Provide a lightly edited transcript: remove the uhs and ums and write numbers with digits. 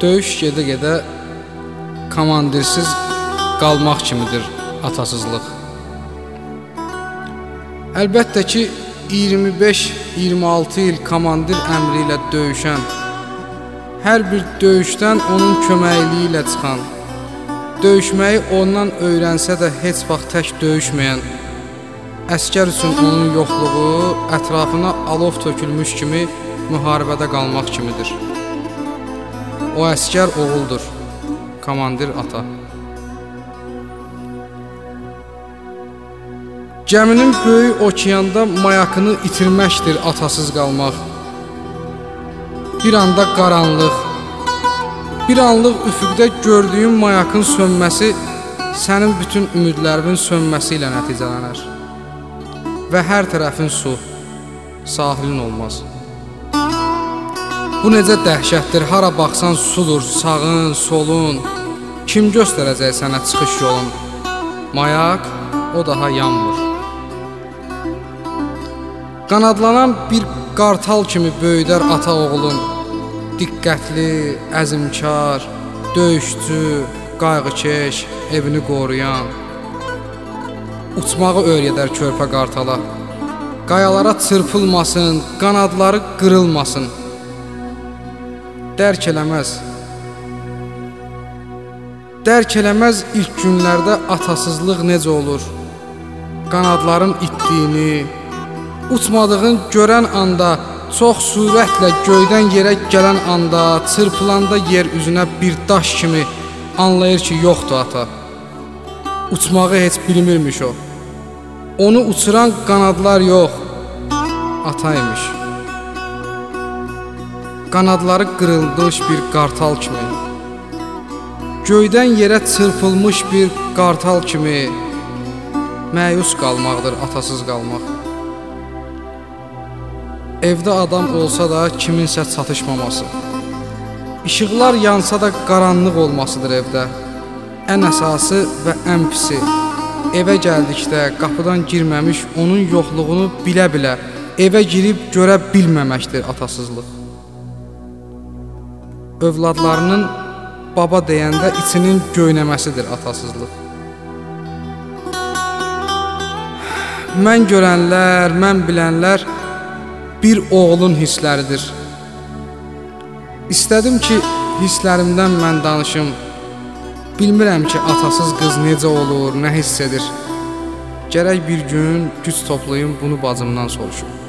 Döyüş gedə-gedə komandirsiz qalmaq kimidir atasızlıq. Əlbəttə ki, 25-26 il komandir əmri ilə döyüşən, hər bir döyüşdən onun köməkliyi ilə çıxan, döyüşməyi ondan öyrənsə də heç vaxt tək döyüşməyən, əskər üçün onun yoxluğu ətrafına alov tökülmüş kimi müharibədə qalmaq kimidir. O əskər oğuldur, komandir ata. Gəminin böyük okeanda mayakını itirməkdir atasız qalmaq. Bir anda qaranlıq, bir anlıq üfüqdə gördüyün mayakın sönməsi sənin bütün ümidlərinin sönməsi ilə nəticələnər. Və hər tərəfin su, sahilin olmaz. Bu necə dəhşətdir, hara baxsan sudur, sağın, solun. Kim göstərəcək sənə çıxış yolun? Mayak, o daha yanmır. Qanadlanan bir qartal kimi böyüdər ata oğlun. Diqqətli, əzmkar, döyüşçü, qayğıkeş, evini qoruyan. Uçmağı öyrədər körpə qartala. Qayalara çırpılmasın, qanadları qırılmasın. Dərk eləməz ilk günlərdə atasızlıq necə olur. Qanadların itdiyini, uçmadığın görən anda, çox sürətlə göydən yerə gələn anda, çırpılanda yer üzünə bir daş kimi anlayır ki, yoxdur ata. Uçmağı heç bilmirmiş o. Onu uçuran qanadlar yox, ataymış. Qanadları qırılmış bir qartal kimi, göydən yerə çırpılmış bir qartal kimi məyus qalmaqdır atasız qalmaq. Evdə adam olsa da kiminsə çatışmaması, İşıqlar yansa da qaranlıq olmasıdır evdə. Ən əsası və ən pisi, evə gəldikdə qapıdan girməmiş onun yoxluğunu bilə-bilə evə girib görə bilməməkdir atasızlıq. Övladlarının baba deyəndə içinin göynəməsidir atasızlıq. Mən görənlər, mən bilənlər bir oğlun hissləridir. İstədim ki, hisslərimdən mən danışım. Bilmirəm ki, atasız qız necə olur, nə hiss edir. Gərək bir gün güc toplayım, bunu bacımdan soruşum.